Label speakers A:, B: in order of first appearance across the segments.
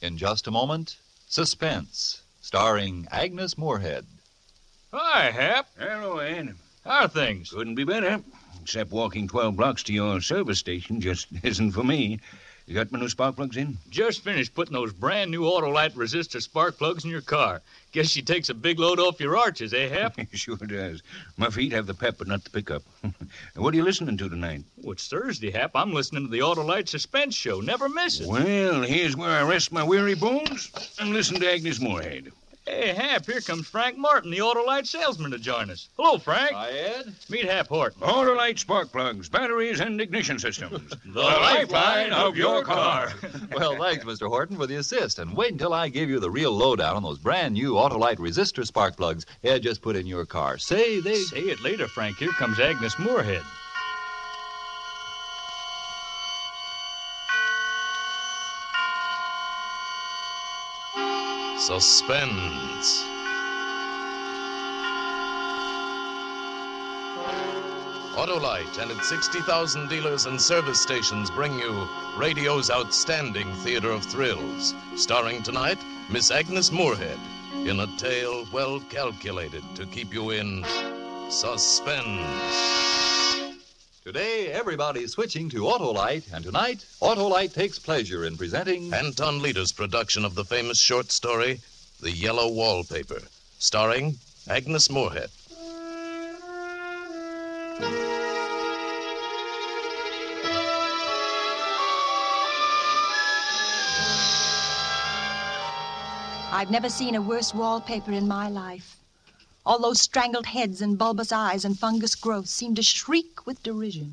A: In just a moment, Suspense, starring Agnes Moorehead.
B: Hi, Hap.
C: Hello, Ed.
B: How are things?
C: Couldn't be better. Except walking 12 blocks to your service station just isn't for me. You got my new spark plugs in?
B: Just finished putting those brand new Autolite resistor spark plugs in your car. Guess she takes a big load off your arches, eh, Hap?
C: Sure does. My feet have the pep, but not the pickup. What are you listening to tonight?
B: Oh, it's Thursday, Hap. I'm listening to the Autolite Suspense Show. Never miss it.
C: Well, here's where I rest my weary bones and listen to Agnes Moorehead.
B: Hey, Hap, here comes Frank Martin, the Autolite salesman, to join us. Hello, Frank.
A: Hi, Ed.
B: Meet Hap Horton.
C: Autolite spark plugs, batteries, and ignition systems.
B: The lifeline of your car.
A: Well, thanks, Mr. Horton, for the assist. And wait until I give you the real lowdown on those brand new Autolite resistor spark plugs Ed just put in your car. Say
B: it later, Frank. Here comes Agnes Moorehead.
D: Suspense. Autolite and its 60,000 dealers and service stations bring you radio's outstanding theater of thrills. Starring tonight, Miss Agnes Moorehead, in a tale well calculated to keep you in suspense.
A: Today, everybody's switching to Autolite, and tonight, Autolite takes pleasure in presenting
D: Anton Leder's production of the famous short story, The Yellow Wallpaper, starring Agnes Moorehead.
E: I've never seen a worse wallpaper in my life. All those strangled heads and bulbous eyes and fungus growths seem to shriek with derision.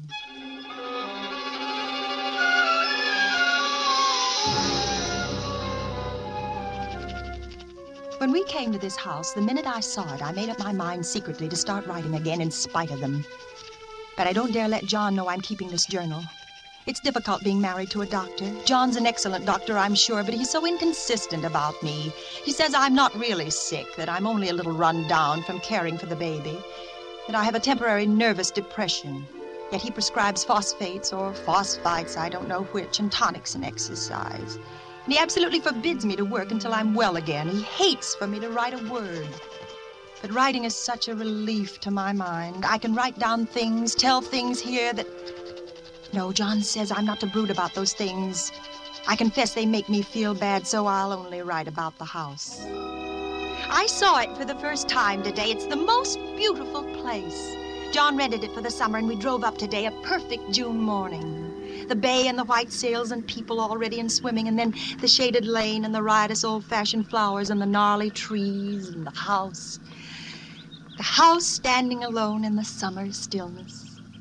E: When we came to this house, the minute I saw it, I made up my mind secretly to start writing again in spite of them. But I don't dare let John know I'm keeping this journal. It's difficult being married to a doctor. John's an excellent doctor, I'm sure, but he's so inconsistent about me. He says I'm not really sick, that I'm only a little run down from caring for the baby, that I have a temporary nervous depression. Yet he prescribes phosphates or phosphites, I don't know which, and tonics and exercise. And he absolutely forbids me to work until I'm well again. He hates for me to write a word. But writing is such a relief to my mind. I can write down things, tell things here that... No, John says I'm not to brood about those things. I confess they make me feel bad, so I'll only write about the house. I saw it for the first time today. It's the most beautiful place. John rented it for the summer, and we drove up today, a perfect June morning. The bay and the white sails and people all ready and swimming, and then the shaded lane and the riotous old-fashioned flowers and the gnarly trees and the house. The house standing alone in the summer stillness.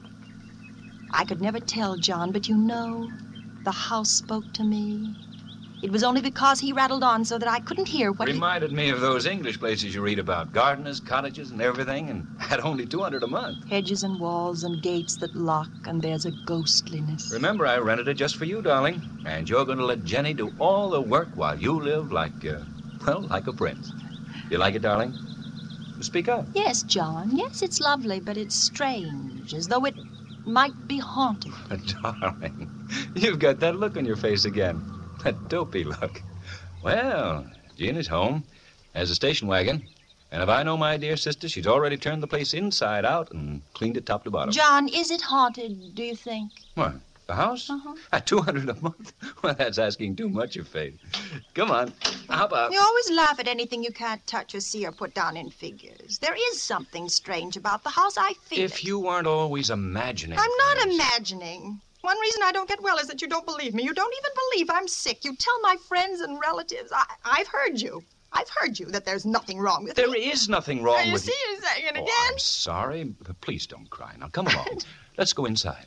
E: I could never tell John, but you know, the house spoke to me. It was only because he rattled on so that I couldn't hear what
C: Reminded me of those English places you read about. Gardeners, cottages, and everything, and at only $200 a month.
E: Hedges and walls and gates that lock, and there's a ghostliness.
C: Remember, I rented it just for you, darling. And you're going to let Jenny do all the work while you live like a prince. You like it, darling? Speak up.
E: Yes, John. Yes, it's lovely, but it's strange, as though it might be haunted.
C: Darling, you've got that look on your face again. That dopey look. Well, Jean is home, has a station wagon, and if I know my dear sister, she's already turned the place inside out and cleaned it top to bottom.
E: John, is it haunted, do you think?
C: What, the house?
E: Uh-huh.
C: At $200 a month? Well, that's asking too much of fate. Come on, hop up.
E: You always laugh at anything you can't touch or see or put down in figures. There is something strange about the house. I feel
C: If
E: it.
C: you weren't always imagining
E: I'm not
C: things.
E: imagining. One reason I don't get well is that you don't believe me. You don't even believe I'm sick. You tell my friends and relatives. I've heard you. I've heard you that there's nothing wrong with
C: There
E: me.
C: is nothing wrong
E: You
C: with
E: see, you're saying it
C: Oh,
E: again.
C: I'm sorry. But please don't cry. Now, come along. Let's go inside.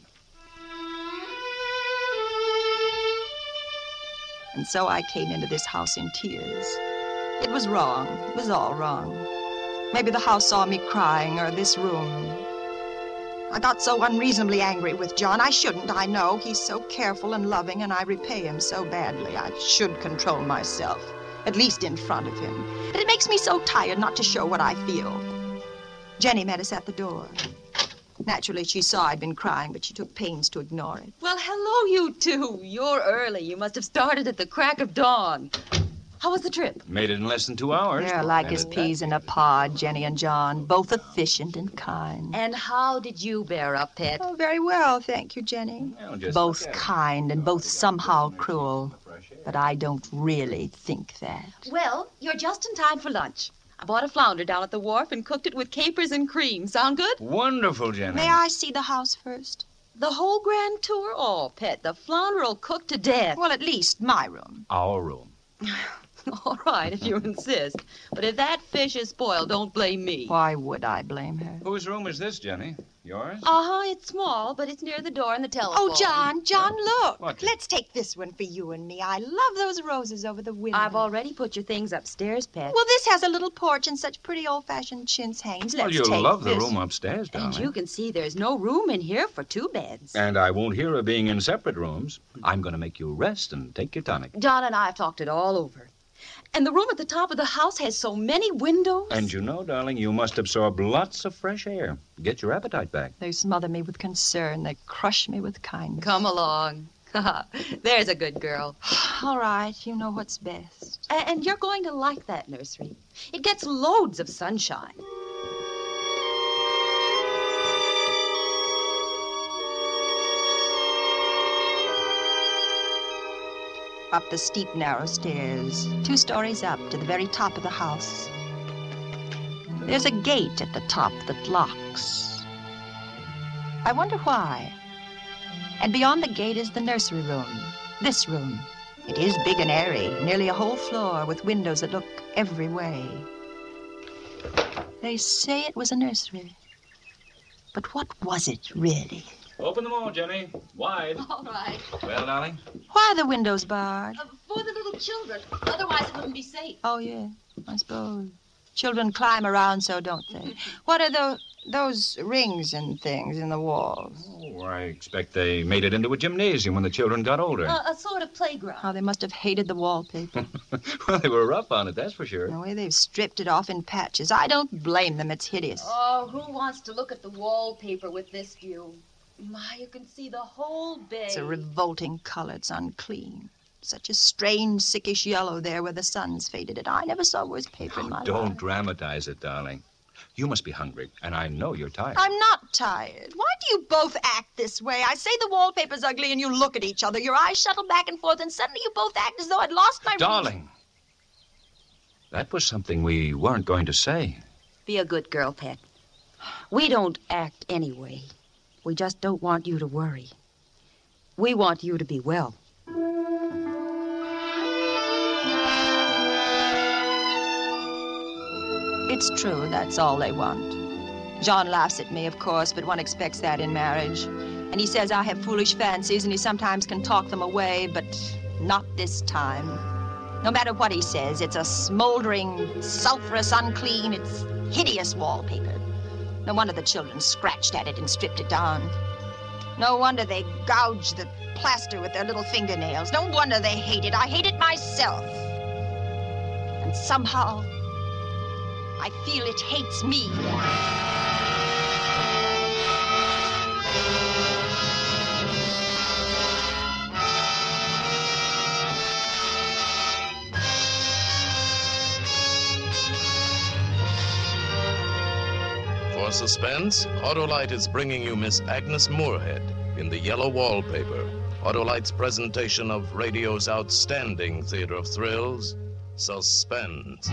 E: And so I came into this house in tears. It was wrong. It was all wrong. Maybe the house saw me crying, or this room. I got so unreasonably angry with John. I shouldn't, I know. He's so careful and loving, and I repay him so badly. I should control myself, at least in front of him. But it makes me so tired not to show what I feel. Jenny met us at the door. Naturally, she saw I'd been crying, but she took pains to ignore it.
F: Well, hello, you two. You're early. You must have started at the crack of dawn. How was the trip?
C: Made it in less than 2 hours.
E: They're like as peas in a pod, Jenny and John, both efficient and kind.
F: And how did you bear up, Pet?
E: Oh, very well, thank you, Jenny.
C: Well, just
E: Both
C: look at it.
E: kind and both somehow cruel. But I don't really think that.
F: Well, you're just in time for lunch. I bought a flounder down at the wharf and cooked it with capers and cream. Sound good?
C: Wonderful, Jenny.
E: May I see the house first?
F: The whole grand tour? Oh, Pet, the flounder'll cook to death.
E: Well, at least my room.
C: Our room.
F: All right, if you insist. But if that fish is spoiled, don't blame me.
E: Why would I blame her?
C: Whose room is this, Jenny? Yours?
F: Uh-huh, it's small, but it's near the door and the telephone.
E: Oh, John, look.
C: What?
E: Let's take this one for you and me. I love those roses over the window.
F: I've already put your things upstairs, Pet.
E: Well, this has a little porch and such pretty old-fashioned chintz hangings.
C: Well,
E: Let's
C: you'll
E: take
C: love
E: this.
C: the room upstairs, darling.
F: And you can see there's no room in here for 2 beds.
C: And I won't hear of being in separate rooms. I'm going to make you rest and take your tonic.
F: John and I have talked it all over. And the room at the top of the house has so many windows.
C: And you know, darling, you must absorb lots of fresh air. Get your appetite back.
E: They smother me with concern. They crush me with kindness.
F: Come along. There's a good girl.
E: All right, you know what's best.
F: And you're going to like that nursery. It gets loads of sunshine.
E: Up the steep, narrow stairs, 2 stories up to the very top of the house. There's a gate at the top that locks. I wonder why. And beyond the gate is the nursery room. This room. It is big and airy, nearly a whole floor with windows that look every way. They say it was a nursery. But what was it, really?
C: Open them all, Jenny. Wide.
F: All right.
C: Well, darling?
E: Why are the windows barred?
F: For the little children. Otherwise, it wouldn't be safe.
E: Oh, yeah, I suppose. Children climb around so, don't they? What are those rings and things in the walls?
C: Oh, I expect they made it into a gymnasium when the children got older.
F: A sort of playground.
E: How they must have hated the wallpaper.
C: Well, they were rough on it, that's for sure.
E: The way they've stripped it off in patches. I don't blame them. It's hideous.
F: Oh, who wants to look at the wallpaper with this view? My, you can see the whole bay.
E: It's a revolting color. It's unclean. Such a strange, sickish yellow there where the sun's faded it. I never saw worse paper in my
C: Don't
E: life.
C: dramatize it, darling. You must be hungry, and I know you're tired.
E: I'm not tired. Why do you both act this way? I say the wallpaper's ugly and you look at each other. Your eyes shuttle back and forth and suddenly you both act as though I'd lost my reason.
C: Darling, that was something we weren't going to say.
F: Be a good girl, Pet. We don't act anyway. We just don't want you to worry. We want you to be well.
E: It's true, that's all they want. John laughs at me, of course, but one expects that in marriage. And he says I have foolish fancies and he sometimes can talk them away, but not this time. No matter what he says, it's a smoldering, sulfurous, unclean, it's hideous wallpaper. No wonder the children scratched at it and stripped it down. No wonder they gouged the plaster with their little fingernails. No wonder they hate it. I hate it myself. And somehow, I feel it hates me.
D: For suspense, Autolite is bringing you Miss Agnes Moorehead in The Yellow Wallpaper, Autolite's presentation of radio's outstanding theater of thrills, Suspense.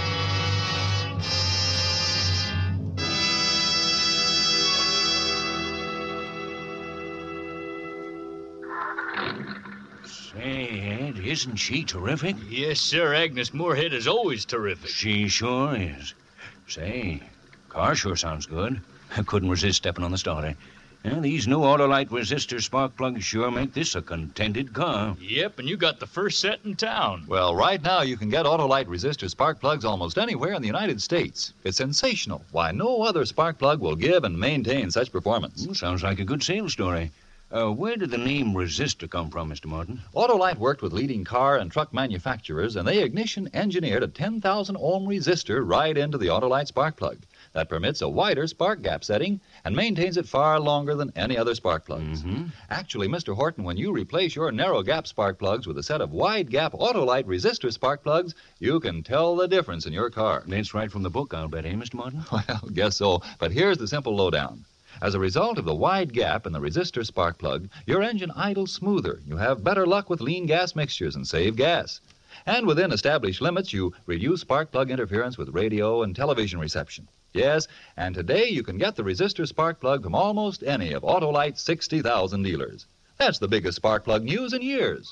C: Say, Ed, isn't she terrific?
B: Yes, sir. Agnes Moorehead is always terrific.
C: She sure is. Say, car sure sounds good. I couldn't resist stepping on the starter. And these new Autolite resistor spark plugs sure make this a contented car.
B: Yep, and you got the first set in town.
A: Well, right now you can get Autolite resistor spark plugs almost anywhere in the United States. It's sensational. Why, no other spark plug will give and maintain such performance.
C: Sounds like a good sales story. Where did the name resistor come from, Mr. Morton?
A: Autolite worked with leading car and truck manufacturers, and they ignition engineered a 10,000 ohm resistor right into the Autolite spark plug that permits a wider spark gap setting and maintains it far longer than any other spark plugs. Actually, Mr. Horton, when you replace your narrow gap spark plugs with a set of wide gap Autolite resistor spark plugs, you can tell the difference in your car.
C: That's right from the book, I'll bet, eh, Mr. Morton?
A: Well, guess so. But here's the simple lowdown. As a result of the wide gap in the resistor spark plug, your engine idles smoother. You have better luck with lean gas mixtures and save gas. And within established limits, you reduce spark plug interference with radio and television reception. Yes, and today you can get the resistor spark plug from almost any of Autolite's 60,000 dealers. That's the biggest spark plug news in years.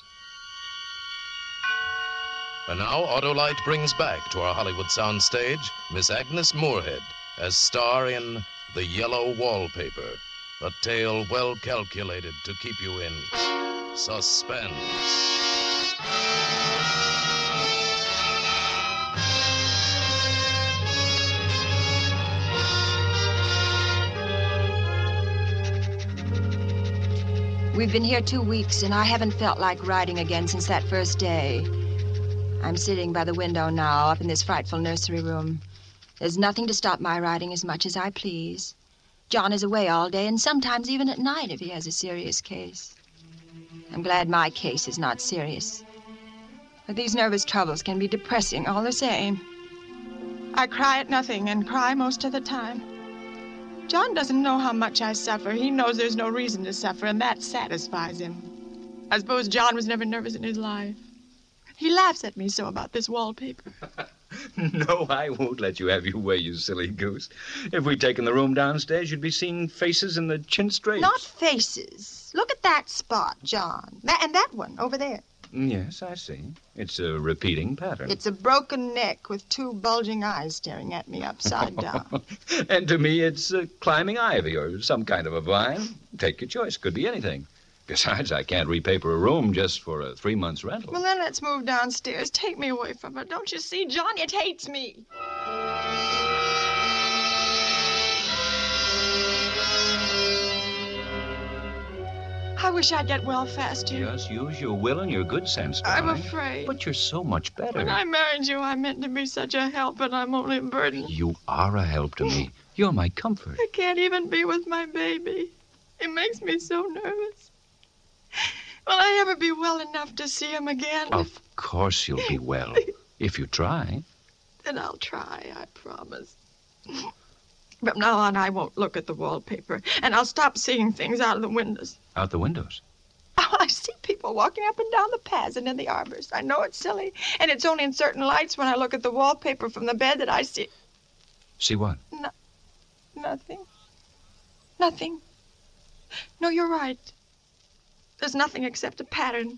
D: And now Autolite brings back to our Hollywood soundstage Miss Agnes Moorehead as star in The Yellow Wallpaper, a tale well calculated to keep you in suspense.
E: We've been here 2 weeks, and I haven't felt like riding again since that first day. I'm sitting by the window now, up in this frightful nursery room. There's nothing to stop my riding as much as I please. John is away all day, and sometimes even at night if he has a serious case. I'm glad my case is not serious. But these nervous troubles can be depressing all the same. I cry at nothing and cry most of the time. John doesn't know how much I suffer. He knows there's no reason to suffer, and that satisfies him. I suppose John was never nervous in his life. He laughs at me so about this wallpaper.
C: No, I won't let you have your way, you silly goose. If we'd taken the room downstairs, you'd be seeing faces in the chintz drapes.
E: Not faces. Look at that spot, John. And that one over there.
C: Yes, I see. It's a repeating pattern.
E: It's a broken neck with 2 bulging eyes staring at me upside down.
C: And to me, it's climbing ivy or some kind of a vine. Take your choice. Could be anything. Besides, I can't repaper a room just for a 3 months rental.
E: Well, then let's move downstairs. Take me away from her. Don't you see, John? It hates me. I wish I'd get well faster.
C: Just use your will and your good sense,
E: I'm
C: darling.
E: afraid.
C: But you're so much better.
E: When I married you, I meant to be such a help, but I'm only a burden.
C: You are a help to me. You're my comfort.
E: I can't even be with my baby. It makes me so nervous. Will I ever be well enough to see him again?
C: Of course you'll be well, if you try.
E: Then I'll try, I promise. From now on, I won't look at the wallpaper, and I'll stop seeing things out of the windows.
C: Out the windows?
E: Oh, I see people walking up and down the paths and in the arbors. I know it's silly, and it's only in certain lights when I look at the wallpaper from the bed that I see...
C: See what?
E: Nothing. Nothing. No, you're right. There's nothing except a pattern.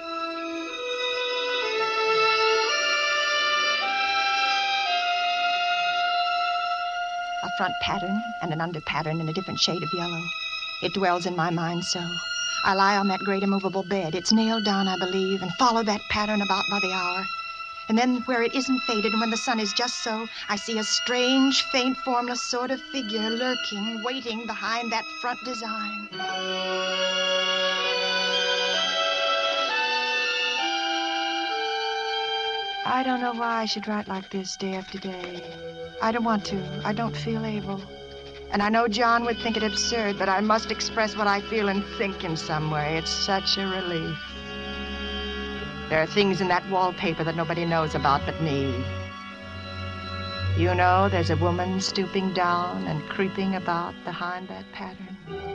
E: A front pattern and an under pattern in a different shade of yellow. It dwells in my mind so. I lie on that great immovable bed. It's nailed down, I believe, and follow that pattern about by the hour. And then where it isn't faded and when the sun is just so, I see a strange, faint, formless sort of figure lurking, waiting behind that front design. I don't know why I should write like this day after day. I don't want to. I don't feel able. And I know John would think it absurd, but I must express what I feel and think in some way. It's such a relief. There are things in that wallpaper that nobody knows about but me. You know, there's a woman stooping down and creeping about behind that pattern.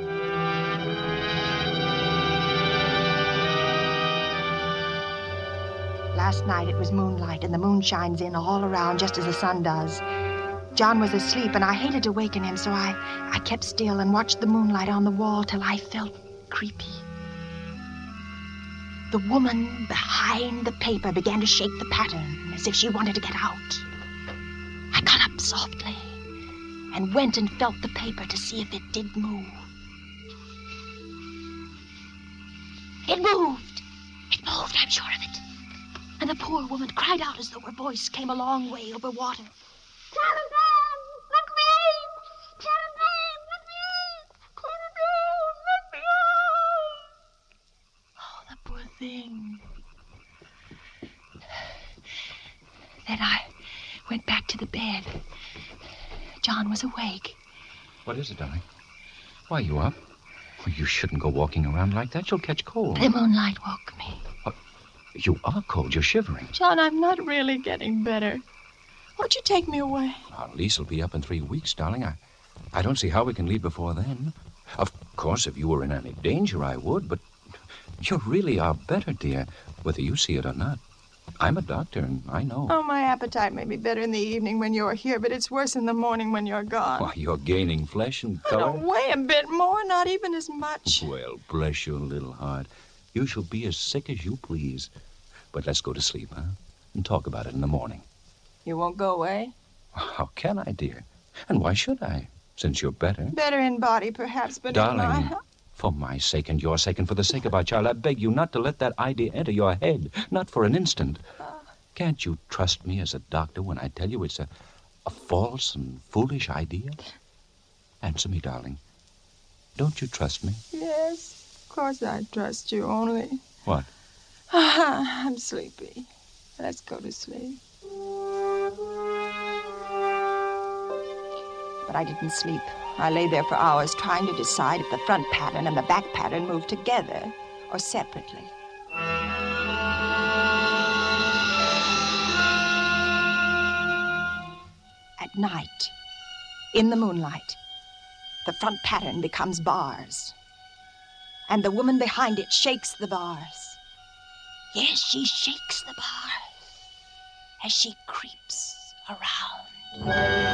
E: Last night it was moonlight, and the moon shines in all around just as the sun does. John was asleep, and I hated to waken him, so I kept still and watched the moonlight on the wall till I felt creepy. The woman behind the paper began to shake the pattern as if she wanted to get out. I got up softly and went and felt the paper to see if it did move. It moved. It moved, I'm sure of it. And the poor woman cried out as though her voice came a long way over water. Telegram! Let me in! Telegram! Let me in! Telegram! Let me Then I went back to the bed. John was awake.
C: What is it, darling? Why, you up? Well, you shouldn't go walking around like that. You'll catch cold.
E: The moonlight woke me.
C: You are cold. You're shivering.
E: John, I'm not really getting better. Won't you take me away?
C: Our lease will be up in 3 weeks, darling. I don't see how we can leave before then. Of course, if you were in any danger, I would, but you really are better, dear, whether you see it or not. I'm a doctor, and I know.
E: Oh, my appetite may be better in the evening when you're here, but it's worse in the morning when you're gone.
C: Why, you're gaining flesh and
E: I
C: color.
E: don't weigh a bit more, not even as much.
C: Well, bless your little heart. You shall be as sick as you please. But let's go to sleep, huh? And talk about it in the morning.
E: You won't go away?
C: How can I, dear? And why should I, since you're better?
E: Better in body, perhaps, but
C: Darling,
E: in my...
C: for my sake and your sake and for the sake of our child, I beg you not to let that idea enter your head, not for an instant. Can't you trust me as a doctor when I tell you it's a false and foolish idea? Answer me, darling. Don't you trust me?
E: Yes, of course I trust you, only...
C: What?
E: I'm sleepy. Let's go to sleep. But I didn't sleep. I lay there for hours trying to decide if the front pattern and the back pattern moved together or separately. At night, in the moonlight, the front pattern becomes bars. And the woman behind it shakes the bars. Yes, she shakes the bars as she creeps around.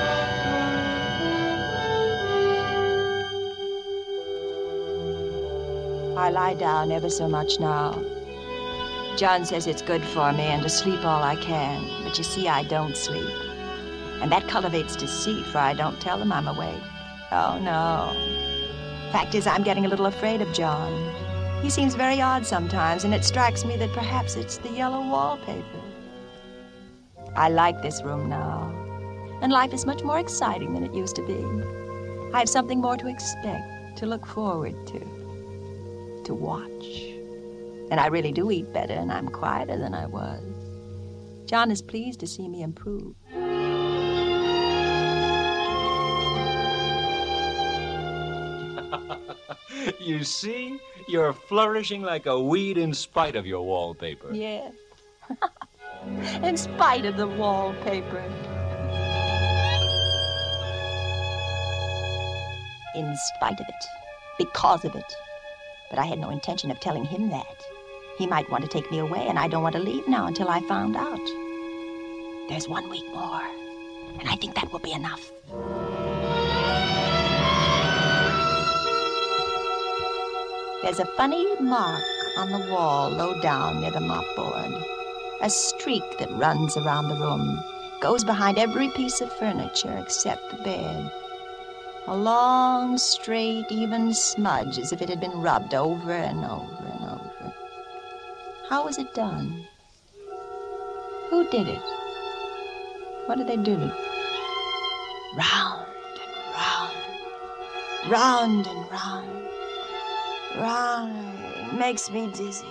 E: I lie down ever so much now. John says it's good for me and to sleep all I can, but you see, I don't sleep. And that cultivates deceit, for I don't tell him I'm awake. Oh, no. Fact is, I'm getting a little afraid of John. He seems very odd sometimes, and it strikes me that perhaps it's the yellow wallpaper. I like this room now, and life is much more exciting than it used to be. I have something more to expect, to look forward to watch. And I really do eat better, and I'm quieter than I was. John is pleased to see me improve.
C: You see? You're flourishing like a weed in spite of your wallpaper.
E: Yes. In spite of the wallpaper. In spite of it. Because of it. But I had no intention of telling him that. He might want to take me away, and I don't want to leave now until I found out. There's 1 week more, and I think that will be enough. There's a funny mark on the wall low down near the mopboard. A streak that runs around the room, goes behind every piece of furniture except the bed. A long, straight, even smudge, as if it had been rubbed over and over and over. How was it done? Who did it? What did they do? Round and round. Round and round. Round. It makes me dizzy.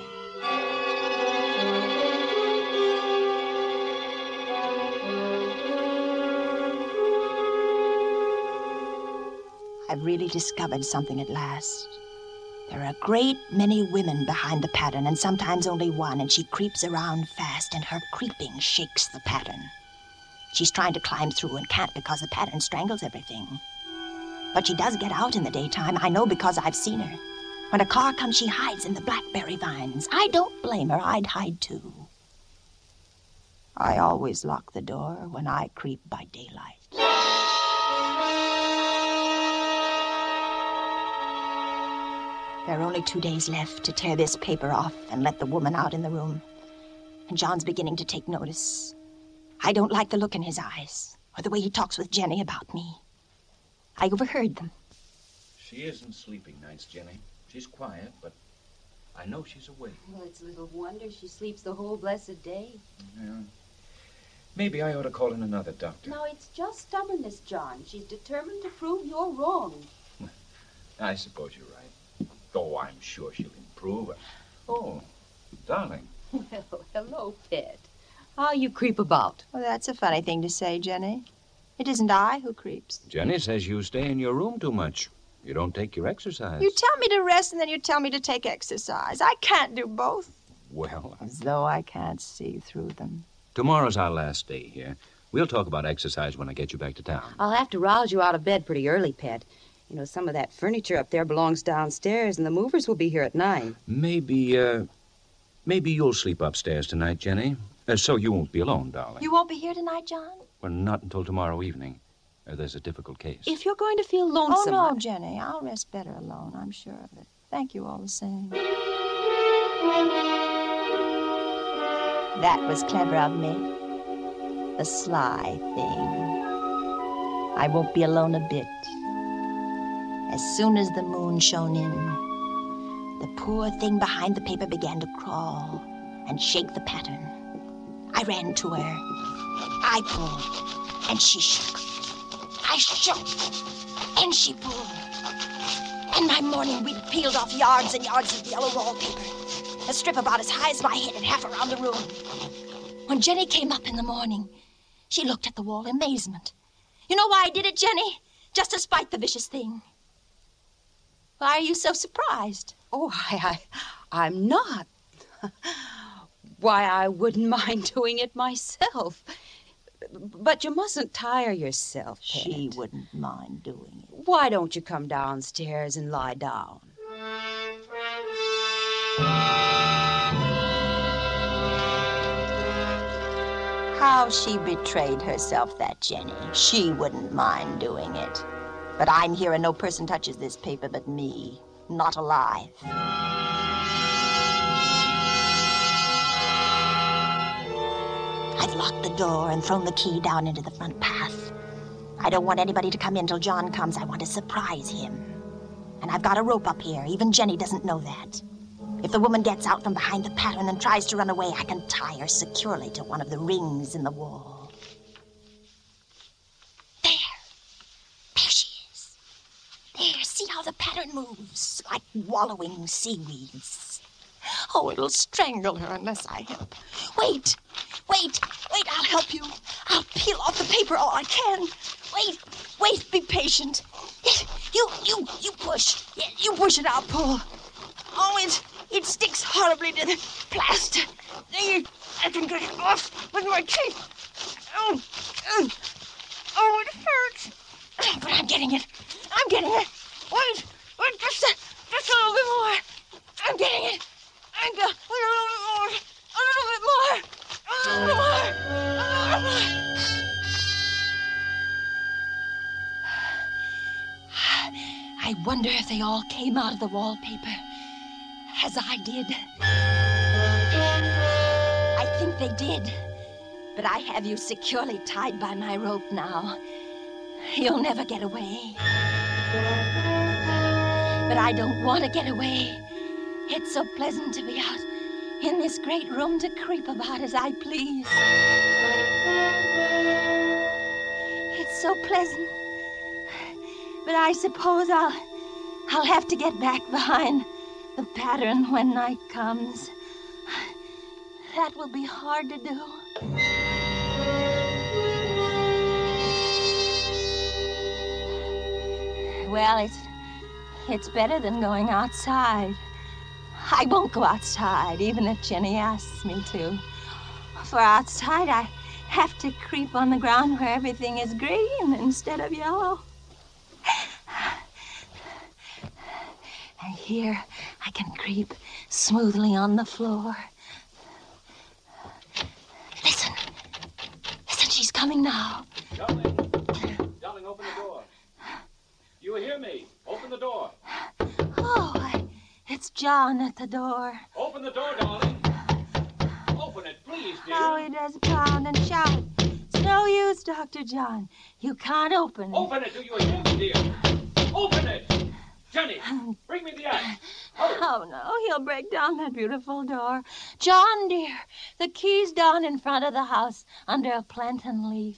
E: I've really discovered something at last. There are a great many women behind the pattern, and sometimes only one, and she creeps around fast, and her creeping shakes the pattern. She's trying to climb through and can't because the pattern strangles everything. But she does get out in the daytime. I know because I've seen her. When a car comes, she hides in the blackberry vines. I don't blame her. I'd hide too. I always lock the door when I creep by daylight. There are only 2 days left to tear this paper off and let the woman out in the room. And John's beginning to take notice. I don't like the look in his eyes or the way he talks with Jenny about me. I overheard them.
C: She isn't sleeping nights, Jenny. She's quiet, but I know she's awake.
F: Well, it's little wonder she sleeps the whole blessed day.
C: Yeah. Maybe I ought to call in another doctor.
F: No, it's just stubbornness, John. She's determined to prove you're wrong.
C: I suppose you're right. Oh, I'm sure she'll improve. Oh, darling.
F: Well, hello, pet. How you creep about.
E: Well, that's a funny thing to say, Jenny. It isn't I who creeps.
C: Jenny says you stay in your room too much. You don't take your exercise.
E: You tell me to rest and then you tell me to take exercise. I can't do both.
C: Well,
E: As though I can't see through them.
C: tomorrow's our last day here. We'll talk about exercise when I get you back to town.
F: I'll have to rouse you out of bed pretty early, Pet. You know, some of that furniture up there belongs downstairs, and the movers will be here at 9.
C: Maybe you'll sleep upstairs tonight, Jenny. So you won't be alone, darling.
E: You won't be here tonight, John?
C: Well, not until tomorrow evening. There's a difficult case.
F: If you're going to feel lonesome...
E: Oh, no, Jenny. I'll rest better alone, I'm sure of it. Thank you all the same. That was clever of me. The sly thing. I won't be alone a bit. As soon as the moon shone in, the poor thing behind the paper began to crawl and shake the pattern. I ran to her. I pulled, and she shook. I shook, and she pulled. In my morning, we'd peeled off yards and yards of yellow wallpaper, a strip about as high as my head and half around the room. When Jenny came up in the morning, she looked at the wall in amazement. You know why I did it, Jenny? Just to spite the vicious thing. Why are you so surprised?
F: Oh, I'm not. Why, I wouldn't mind doing it myself. But you mustn't tire yourself, Pet.
E: She wouldn't mind doing it.
F: Why don't you come downstairs and lie down?
E: How she betrayed herself, that Jenny. She wouldn't mind doing it. But I'm here and no person touches this paper but me. Not alive. I've locked the door and thrown the key down into the front path. I don't want anybody to come in till John comes. I want to surprise him. And I've got a rope up here. Even Jenny doesn't know that. If the woman gets out from behind the pattern and tries to run away, I can tie her securely to one of the rings in the wall. There she is. There, see how the pattern moves, like wallowing seaweeds. Oh, it'll strangle her unless I help. Wait, I'll help you. I'll peel off the paper all I can. Wait, be patient. You push. You push and I'll pull. Oh, it sticks horribly to the plaster. I can get it off with my teeth. Oh, it hurts. But I'm getting it. Wait, just a little bit more. I'm getting it. A little bit more. I wonder if they all came out of the wallpaper, as I did. I think they did, but I have you securely tied by my rope now. You'll never get away. But I don't want to get away. It's so pleasant to be out in this great room to creep about as I please. It's so pleasant. But I suppose I'll have to get back behind the pattern when night comes. That will be hard to do. Well, it's better than going outside. I won't go outside, even if Jenny asks me to. For outside, I have to creep on the ground where everything is green instead of yellow. And here, I can creep smoothly on the floor. Listen, she's coming now.
C: Darling, open the door. You hear me? Open the door.
E: Oh, it's John at the door.
C: Open the door, darling. Open it, please, dear.
E: Oh, he does pound and shout. It's no use, Dr. John. You can't open it.
C: Open it, do you hear me, dear? Open it! Jenny, bring me the axe.
E: Oh, no, he'll break down that beautiful door. John, dear, the key's down in front of the house under a plantain leaf.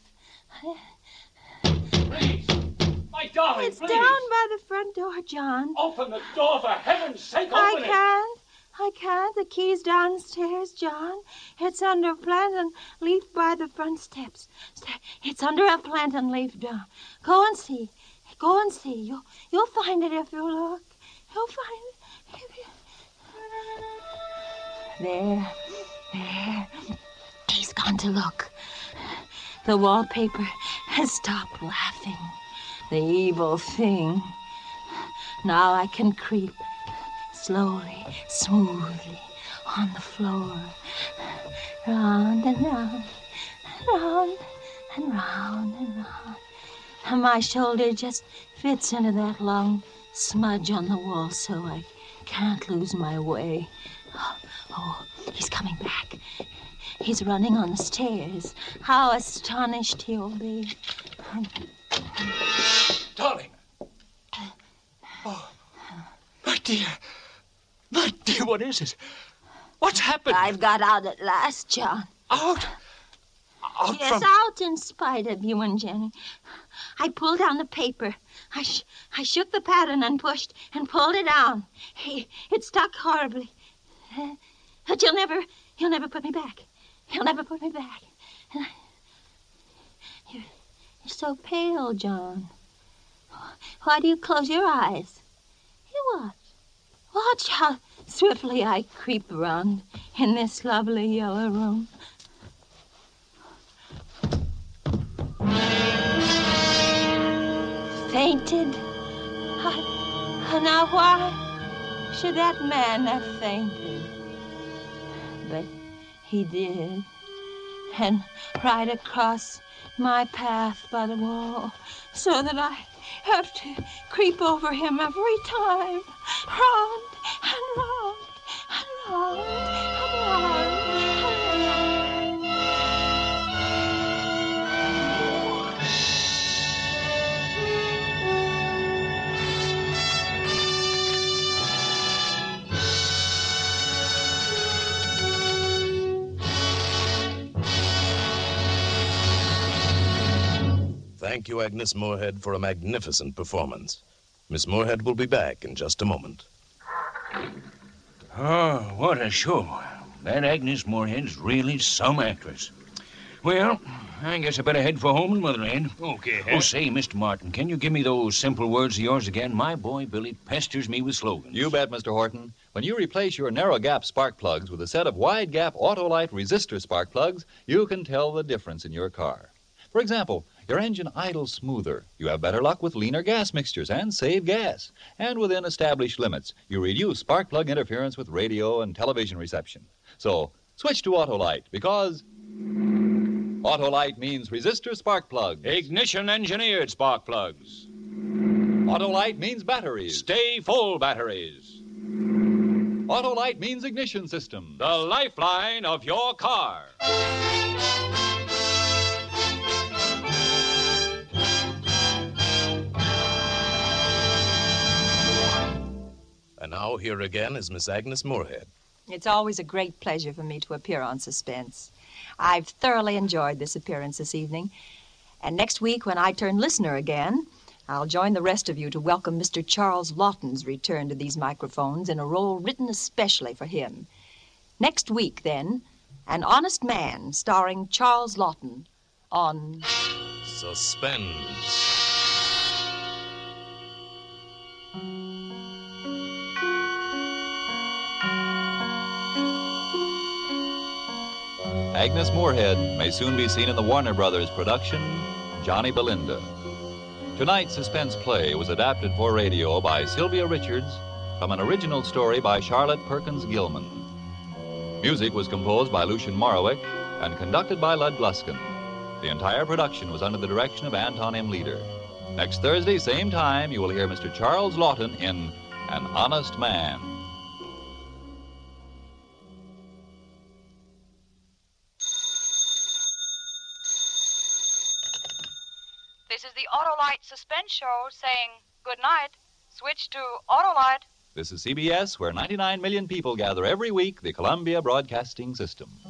C: Please, my darling,
E: It's
C: please.
E: down by the front door, John.
C: Open the door, for heaven's sake,
E: I
C: open it.
E: can't.
G: I can't. The key's downstairs, John. It's under a plantain leaf by the front steps. It's under a plantain leaf, John. Go and see. Go and see. You'll find it if you look. You'll find it if you... There. He's gone to look. The wallpaper has stopped laughing. The evil thing. Now I can creep slowly, smoothly on the floor. Round and round, round and round and round. And my shoulder just fits into that long smudge on the wall so I can't lose my way. Oh, he's coming back. He's running on the stairs. How astonished he'll be.
C: Darling. Oh, my dear. My dear, what is it? What's happened?
G: I've got out at last, John.
C: Out?
G: Yes, out in spite of you and Jenny. I pulled down the paper. I shook the pattern and pushed and pulled it down. It stuck horribly. But he'll never put me back. He'll never put me back. You're so pale, John. Why do you close your eyes? You watch. Watch how swiftly I creep around in this lovely yellow room. Fainted? Now why should that man have fainted? But he did. And right across my path by the wall, so that I have to creep over him every time. Round and round and round and round and round.
D: Thank you, Agnes Moorehead, for a magnificent performance. Miss Moorehead will be back in just a moment.
C: Oh, what a show. That Agnes Moorehead's really some actress. Well, I guess I better head for home and Motherland.
B: Okay,
C: Oh, say, Mr. Martin, can you give me those simple words of yours again? My boy Billy pesters me with slogans.
A: You bet, Mr. Horton. When you replace your narrow gap spark plugs with a set of wide gap Autolite resistor spark plugs, you can tell the difference in your car. For example, your engine idles smoother. You have better luck with leaner gas mixtures and save gas. And within established limits, you reduce spark plug interference with radio and television reception. So, switch to Autolite because Autolite means resistor spark plugs.
C: Ignition engineered spark plugs.
A: Autolite means batteries.
C: Stay full batteries.
A: Autolite means ignition system.
C: The lifeline of your car.
D: And now here again is Miss Agnes Moorehead.
E: It's always a great pleasure for me to appear on Suspense. I've thoroughly enjoyed this appearance this evening. And next week, when I turn listener again, I'll join the rest of you to welcome Mr. Charles Lawton's return to these microphones in a role written especially for him. Next week, then, An Honest Man, starring Charles Lawton, on
D: Suspense.
A: Agnes Moorehead may soon be seen in the Warner Brothers production, Johnny Belinda. Tonight's suspense play was adapted for radio by Sylvia Richards from an original story by Charlotte Perkins Gilman. Music was composed by Lucien Morawick and conducted by Lud Gluskin. The entire production was under the direction of Anton M. Leader. Next Thursday, same time, you will hear Mr. Charles Lawton in An Honest Man.
H: This is the Autolite Suspense Show saying good night. Switch to Autolite.
A: This is CBS, where 99 million people gather every week, the Columbia Broadcasting System.